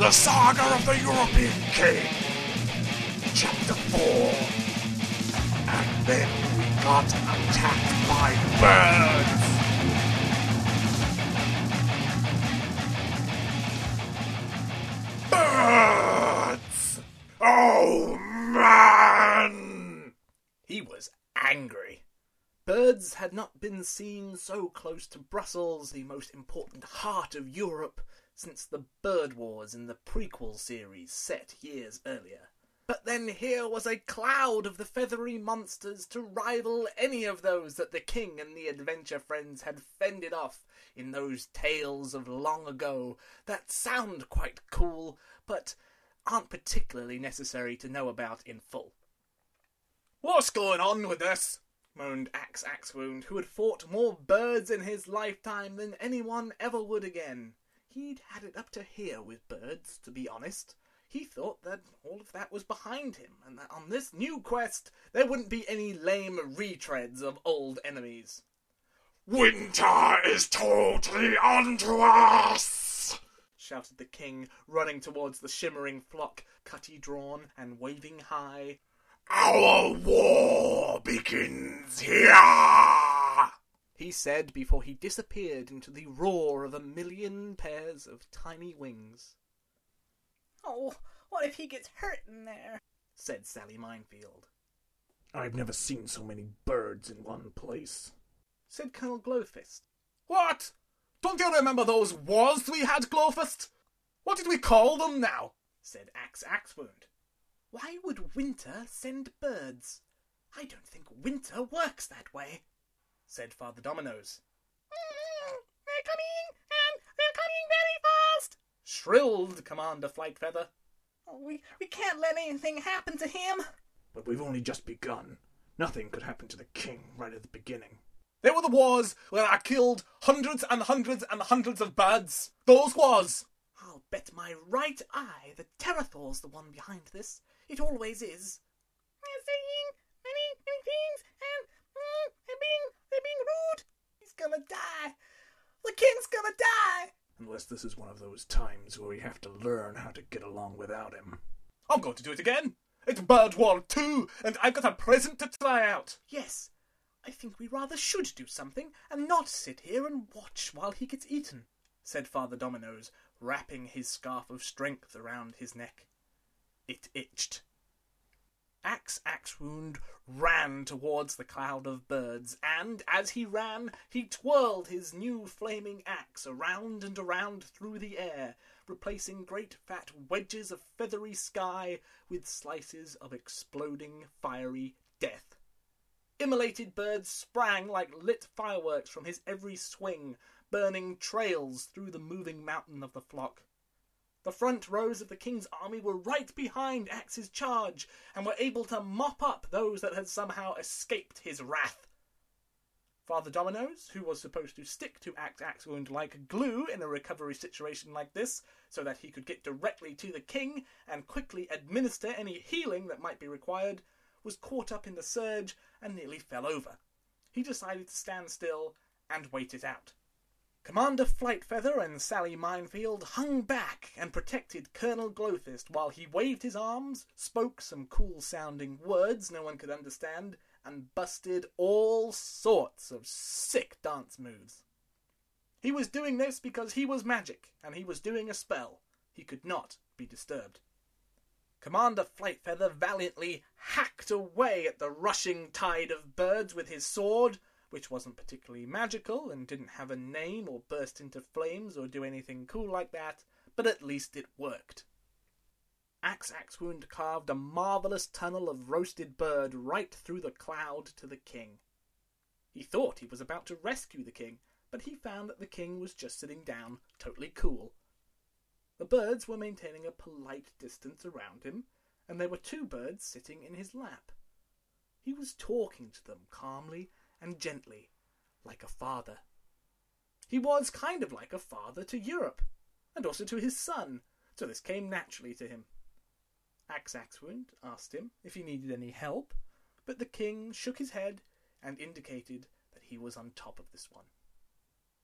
The Saga of the European King, Chapter 4. And then we got attacked by birds. Birds! Oh, man! He was angry. Birds had not been seen so close to Brussels, the most important heart of Europe, since the Bird Wars in the prequel series set years earlier. But then here was a cloud of the feathery monsters to rival any of those that the king and the adventure friends had fended off in those tales of long ago that sound quite cool, but aren't particularly necessary to know about in full. "What's going on with this?" moaned Axwound, who had fought more birds in his lifetime than anyone ever would again. He'd had it up to here with birds, to be honest. He thought that all of that was behind him, and that on this new quest there wouldn't be any lame retreads of old enemies. "Winter is totally onto us!" shouted the king, running towards the shimmering flock, cutty drawn and waving high. "Our war begins here!" he said before he disappeared into the roar of a million pairs of tiny wings. "Oh, what if he gets hurt in there?" said Sally Minefield. "I've never seen so many birds in one place," said Colonel Glowfist. "What? Don't you remember those wars we had, Glowfist? What did we call them now?" said Axwound. Why would Winter send birds? I don't think Winter works that way, said Father Dominoes. "They're coming, and they're coming very fast!" shrilled Commander Flightfeather. Oh, we can't let anything happen to him. "But we've only just begun. Nothing could happen to the king right at the beginning." "They were the wars where I killed hundreds and hundreds and hundreds of birds. Those wars!" I'll bet my right eye that Terrathor's the one behind this. It always is. "They're saying many things, and they're being rude. He's gonna die. The king's gonna die." Unless this is one of those times where we have to learn how to get along without him. "I'm going to do it again. It's Bird War 2, and I've got a present to try out." Yes, I think we rather should do something, and not sit here and watch while he gets eaten, said Father Dominoes, wrapping his scarf of strength around his neck. It itched. Axwound ran towards the cloud of birds, and as he ran, he twirled his new flaming axe around and around through the air, replacing great fat wedges of feathery sky with slices of exploding fiery death. Immolated birds sprang like lit fireworks from his every swing, burning trails through the moving mountain of the flock. The front rows of the king's army were right behind Axe's charge, and were able to mop up those that had somehow escaped his wrath. Father Dominoes, who was supposed to stick to Axwound like glue in a recovery situation like this, so that he could get directly to the king and quickly administer any healing that might be required, was caught up in the surge and nearly fell over. He decided to stand still and wait it out. Commander Flightfeather and Sally Minefield hung back and protected Colonel Glowfist while he waved his arms, spoke some cool-sounding words no one could understand, and busted all sorts of sick dance moves. He was doing this because he was magic, and he was doing a spell. He could not be disturbed. Commander Flightfeather valiantly hacked away at the rushing tide of birds with his sword, which wasn't particularly magical and didn't have a name or burst into flames or do anything cool like that, but at least it worked. Axwound carved a marvellous tunnel of roasted bird right through the cloud to the king. He thought he was about to rescue the king, but he found that the king was just sitting down, totally cool. The birds were maintaining a polite distance around him, and there were 2 birds sitting in his lap. He was talking to them calmly and gently, like a father. He was kind of like a father to Europe, and also to his son, so this came naturally to him. Axwound asked him if he needed any help, but the king shook his head and indicated that he was on top of this one.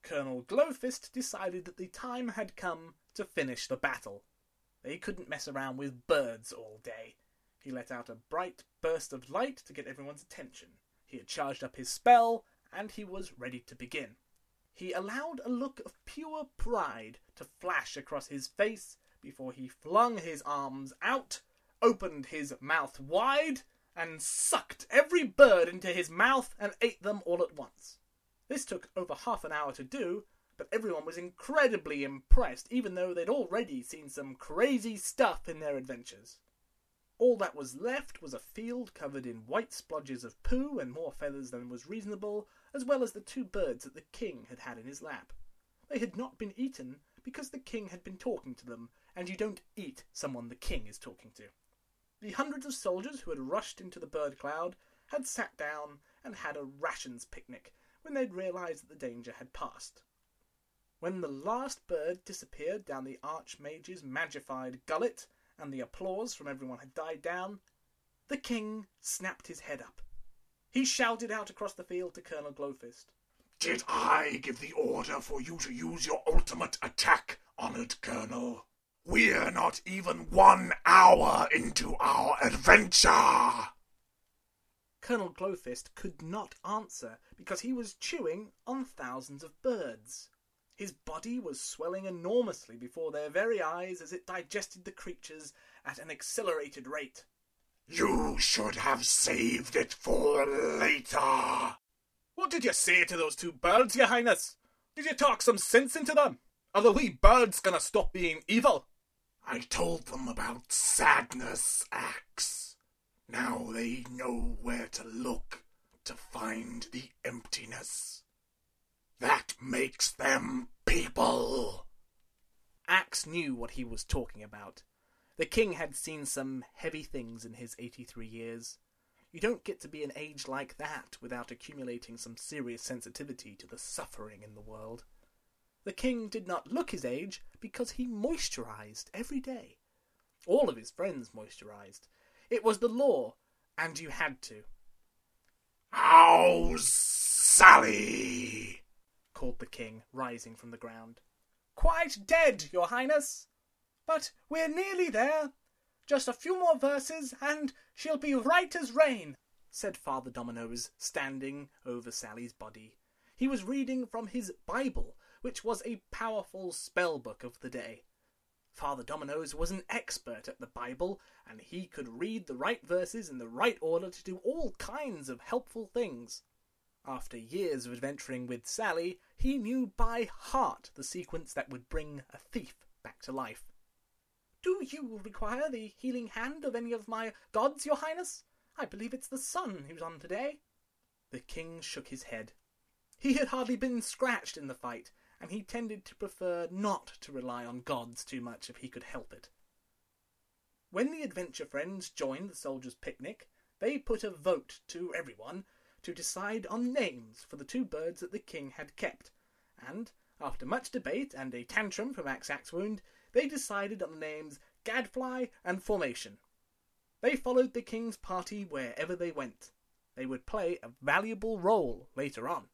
Colonel Glowfist decided that the time had come to finish the battle. They couldn't mess around with birds all day. He let out a bright burst of light to get everyone's attention. He had charged up his spell, and he was ready to begin. He allowed a look of pure pride to flash across his face before he flung his arms out, opened his mouth wide, and sucked every bird into his mouth and ate them all at once. This took over half an hour to do, but everyone was incredibly impressed, even though they'd already seen some crazy stuff in their adventures. All that was left was a field covered in white splodges of poo and more feathers than was reasonable, as well as the 2 birds that the king had had in his lap. They had not been eaten because the king had been talking to them, and you don't eat someone the king is talking to. The hundreds of soldiers who had rushed into the bird cloud had sat down and had a rations picnic when they'd realised that the danger had passed. When the last bird disappeared down the Archmage's magified gullet, and the applause from everyone had died down, the king snapped his head up. He shouted out across the field to Colonel Glowfist. Did I give the order for you to use your ultimate attack, honoured Colonel? We're not even 1 hour into our adventure! Colonel Glowfist could not answer because he was chewing on thousands of birds. His body was swelling enormously before their very eyes as it digested the creatures at an accelerated rate. You should have saved it for later. What did you say to those 2 birds, Your Highness? Did you talk some sense into them? Are the wee birds gonna stop being evil? I told them about Sadness Axe. Now they know where to look to find the emptiness. That makes them people. Axe knew what he was talking about. The king had seen some heavy things in his 83 years. You don't get to be an age like that without accumulating some serious sensitivity to the suffering in the world. The king did not look his age because he moisturized every day. All of his friends moisturized. It was the law, and you had to. How's Sally? Called the king, rising from the ground. Quite dead, Your Highness. But we're nearly there. Just a few more verses, and she'll be right as rain, said Father Dominoes, standing over Sally's body. He was reading from his Bible, which was a powerful spell book of the day. Father Dominoes was an expert at the Bible, and he could read the right verses in the right order to do all kinds of helpful things. After years of adventuring with Sally, he knew by heart the sequence that would bring a thief back to life. Do you require the healing hand of any of my gods, Your Highness? I believe it's the sun who's on today. The king shook his head. He had hardly been scratched in the fight, and he tended to prefer not to rely on gods too much if he could help it. When the adventure friends joined the soldiers' picnic, they put a vote to everyone to decide on names for the 2 birds that the king had kept, and, after much debate and a tantrum from Axwound, they decided on the names Gadfly and Formation. They followed the king's party wherever they went. They would play a valuable role later on.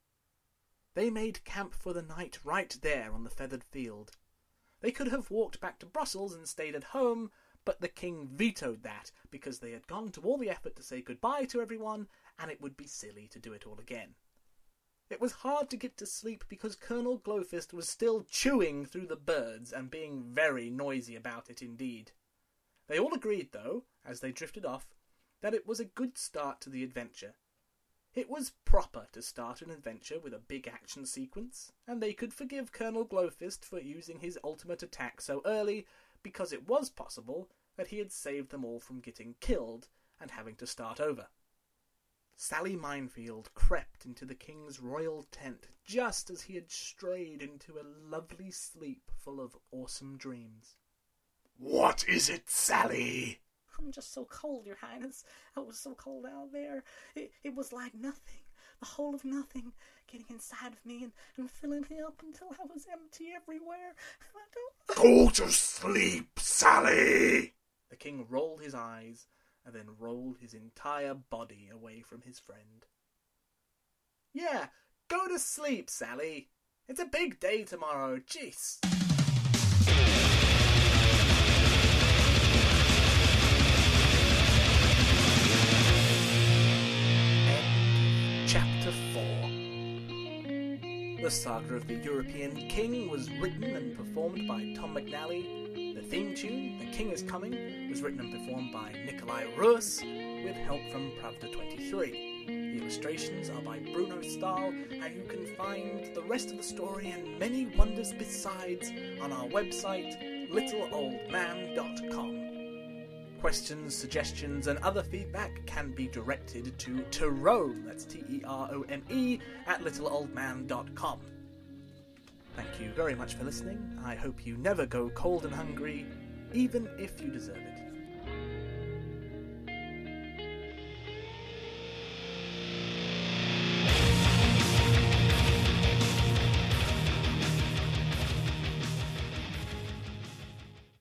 They made camp for the night right there on the feathered field. They could have walked back to Brussels and stayed at home, but the king vetoed that because they had gone to all the effort to say goodbye to everyone, and it would be silly to do it all again. It was hard to get to sleep because Colonel Glowfist was still chewing through the birds and being very noisy about it indeed. They all agreed, though, as they drifted off, that it was a good start to the adventure. It was proper to start an adventure with a big action sequence, and they could forgive Colonel Glowfist for using his ultimate attack so early, because it was possible that he had saved them all from getting killed and having to start over. Sally Minefield crept into the king's royal tent just as he had strayed into a lovely sleep full of awesome dreams. What is it, Sally? I'm just so cold, Your Highness. It was so cold out there. It was like nothing. The whole of nothing getting inside of me and filling me up until I was empty everywhere. Go to sleep, Sally! The king rolled his eyes and then rolled his entire body away from his friend. Yeah, go to sleep, Sally, It's a big day tomorrow, jeez. Chapter 4. The Saga of the European King was written and performed by Tom McNally. The theme tune, The King is Coming, was written and performed by Nikolai Rus, with help from Pravda23. The illustrations are by Bruno Stahl, and you can find the rest of the story and many wonders besides on our website, littleoldman.com. Questions, suggestions, and other feedback can be directed to Terome, that's Terome, at littleoldman.com. Thank you very much for listening. I hope you never go cold and hungry, even if you deserve it.